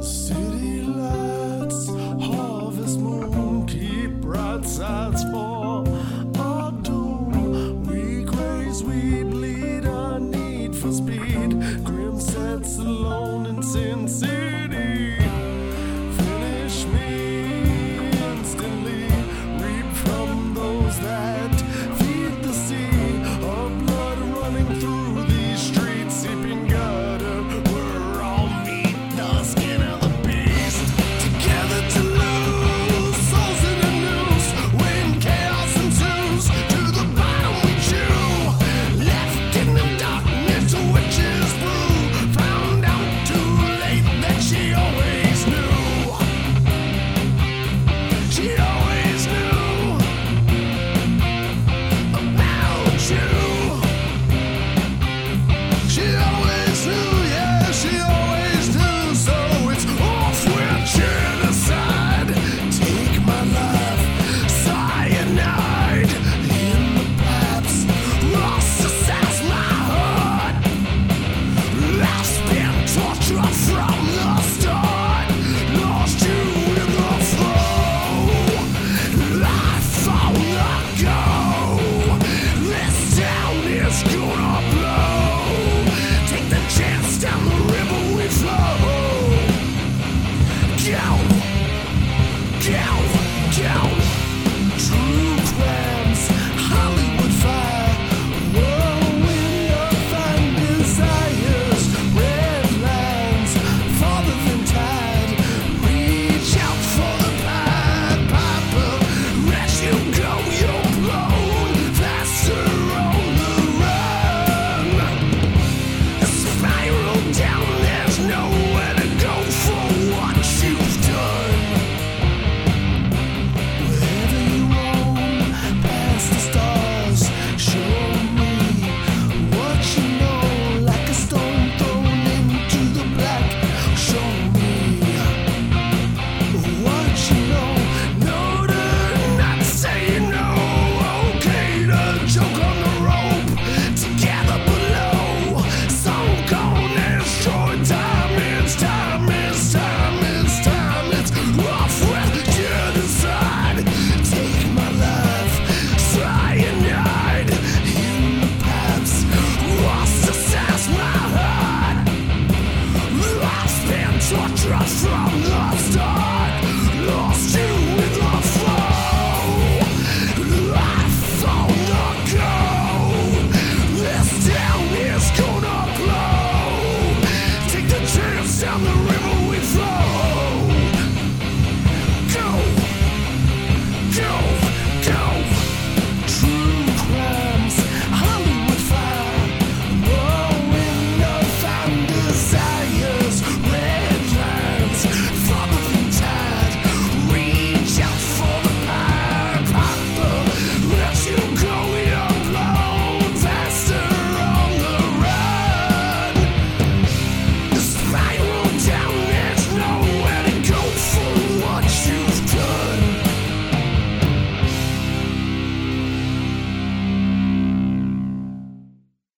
City lights, harvest moon, keep bright sides for our doom. We graze, we bleed, our need for speed. Grim sets alone in Sin City. Finish me instantly. Reap from those that feed the sea. Our blood running through these streets, seeping gutter. We're all meat, the skin of the beast. Together to lose, souls in the noose. When chaos ensues, to the bottom we chew. Left in the darkness, witches brew. Found out too late that she always knew. She always knew about you. She always knew, yeah, she always knew. So it's off with genocide. Take my life, cyanide in the pipes. Ostracize my heart. Life's been torture from the start. Lost you in the flow. Life on the go. This town is gonna blow. Take the chance down the river we flow. Down, down, down. True crimes, Hollywood fire. Whirlwind of fine desires. Red lines, farther than tide. Reach out for the Pied Piper. As you go, you're blown faster on the run. Spiral down, there's nowhere to go for what you've done. Wherever you roam, past the stars, show me what you know. Like a stone thrown into the black, show me what you know. No to not say no, okay to joke on the rope. Together below, some gonna destroy time. It's time, it's time, it's time. It's off with genocide. Take my life, cyanide in the pipes. Ostracize my heart. Life's been torture from the start.